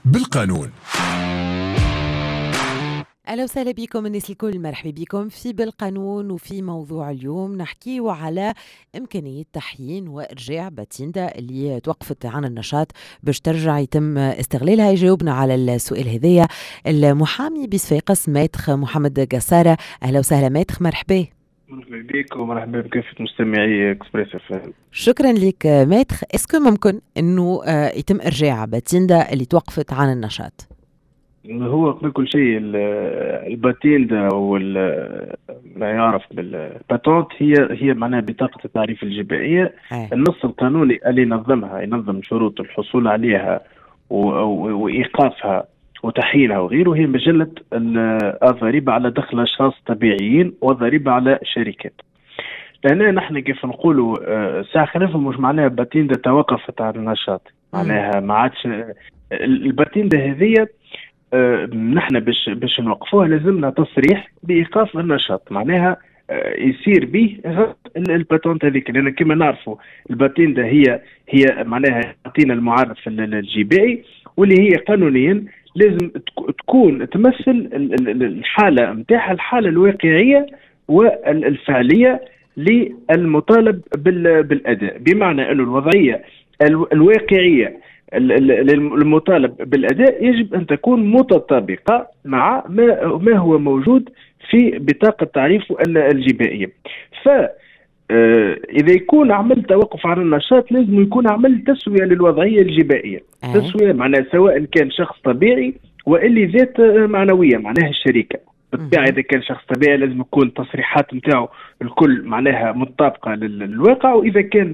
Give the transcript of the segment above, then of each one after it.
بالقانون. أهلا وسهلا بكم الناس الكل، مرحبا بكم في بالقانون. وفي موضوع اليوم نحكيه على إمكانية تحيين وإرجاع باتيندا اللي توقفت عن النشاط باش ترجع يتم استغلالها. يجاوبنا على السؤال هذايا المحامي بصفاقس ميتخ محمد قسارة. أهلا وسهلا ميتخ، مرحبا. مرحبا بك ومرحبا بكافة مستمعي اكسبريس اف ام. شكرا لك ميتخ. اسكو ممكن انه يتم ارجاع باتيندا اللي توقفت عن النشاط؟ هو قبل كل شيء الباتيندا او ما يعرف بالباتونت هي معناها بطاقة التعريف الجبائية. النص القانوني اللي ينظم شروط الحصول عليها وايقافها وتحيينها وغيره هي مجلة الضريبة على دخل أشخاص طبيعيين والضريبة على شركات. لأن نحن كيف نقولوا ساعة خلافهم مش معناها باتيندا توقفت عن النشاط، معناها ما عادش الباتيندا هذه. نحن باش نوقفوها لازمنا تصريح بإيقاف النشاط، معناها يصير به الباتونت هذيك، لأن كما نعرفوا الباتيندا هي معناها تعطينا المعرف الجبائي واللي هي قانونيا لازم تكون تمثل الحالة متاعها، الحالة الواقعية والفعلية للمطالب بالأداء، بمعنى أن الوضعية الواقعية المطالب بالأداء يجب أن تكون متطابقة مع ما هو موجود في بطاقة تعريف الجبائية. إذا يكون عمل توقف عن النشاط لازم يكون عمل تسوية للوضعية الجبائية. تسوية معناها سواء كان شخص طبيعي وإلي ذات معنوية، معناها الشركة. بالطبع إذا كان شخص طبيعي لازم يكون التصريحات متاعه الكل معناها مطابقة للواقع، وإذا كان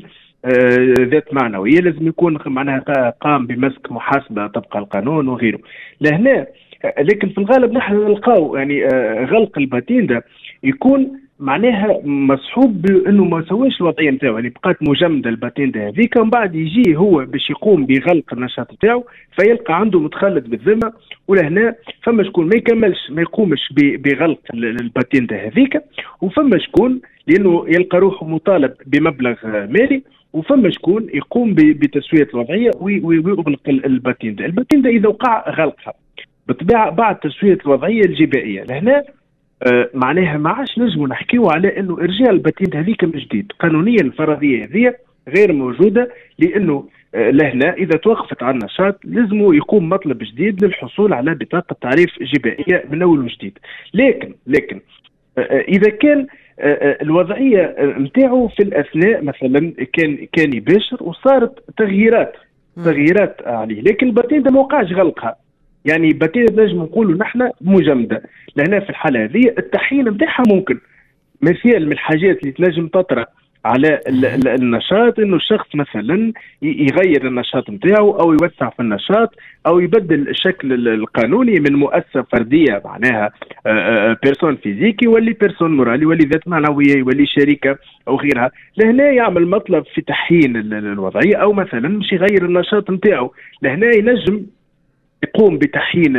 ذات معنوية لازم يكون معناها قام بمسك محاسبة طبق القانون وغيره. لهنا لكن في الغالب نحن نلقاو يعني غلق الباتيندا يكون معناها مصحوب بانه ما سواش الوضعيه نتاعو، يعني بقات مجمده الباتيندا هذيك، ومن بعد يجي هو باش يقوم بغلق النشاط نتاعو فيلقى عنده متخلد بالذمه، ولهنا فما شكون ما يقومش بغلق الباتيندا هذيك، وفما شكون لانه يلقى روحه مطالب بمبلغ مالي، وفما شكون يقوم بتسويه الوضعيه ويغلق الباتيندا. الباتيندا اذا وقع غلقها بالطبيعه بعد تسويه الوضعيه الجبائيه، لهنا معناها ما عادش نجموا نحكيوا على انه ارجاع الباتيندا هذيك من جديد. قانونيا الفرضيه هذه غير موجوده، لانه لهنا اذا توقفت عن النشاط لازم يقوم مطلب جديد للحصول على بطاقه تعريف جبائيه من اول وجديد. لكن اذا كان الوضعيه نتاعو في الاثناء مثلا كان يباشر وصارت تغييرات عليه، لكن الباتيندا ما وقعش غلقها، يعني باتيندا نجم نقولوا نحن مجمده. لهنا في الحاله هذه التحيين نتاعها ممكن. مثال من الحاجات اللي تنجم تطرأ على النشاط انه الشخص مثلا يغير النشاط نتاعو او يوسع في النشاط او يبدل الشكل القانوني من مؤسسه فرديه معناها بيرسون فيزيكي يولي بيرسون مورالي يولي ذات معنويه يولي شركه او غيرها. لهنا يعمل مطلب في تحيين الوضعيه، او مثلا مش يغير النشاط نتاعو، لهنا ينجم يقوم بتحيين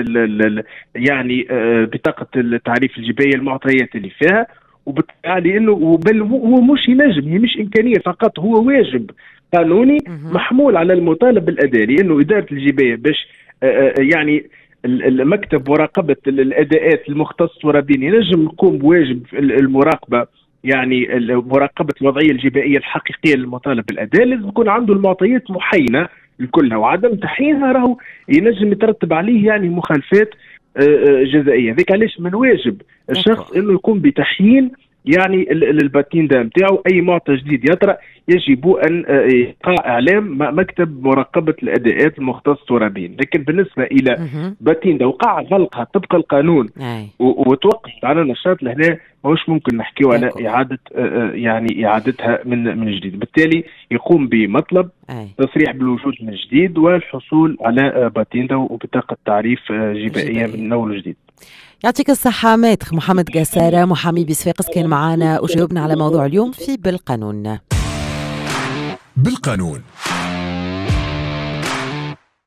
يعني بطاقة التعريف الجبائية المعطيات اللي فيها، وبالتالي انه بل هو مش ينجم، هي مش امكانيه فقط، هو واجب قانوني محمول على المطالب بالاداء، لانه اداره الجبايه باش يعني المكتب مراقبه الاداءات المختص الترابين ينجم يقوم بواجب المراقبه، يعني مراقبه الوضعيه الجبائيه الحقيقيه للمطالب بالاداء، لازم يكون عنده المعطيات محينه لكلها، وعدم تحيينها راهو ينجم يترتب عليه يعني مخالفات جزائيه. ذيك علاش من واجب الشخص انه يقوم بتحيين يعني الباتيندا نتاعو. اي معطى جديد يطرأ يجب ان يقع اعلام مكتب مراقبه الاداءات المختص ترابين. لكن بالنسبه الى باتيندا وقع غلقها طبق القانون وتوقفت على النشاط، لهنا ماهوش ممكن نحكيو على اعاده يعني اعادتها من جديد. بالتالي يقوم بمطلب تصريح بالوجود من جديد والحصول على باتيندا وبطاقه تعريف جبائيه من اول جديد. يعطيك الصحة ميتخ محمد قسارة، محامي بصفاقس، كان معنا وجاوبنا على موضوع اليوم في بالقانون.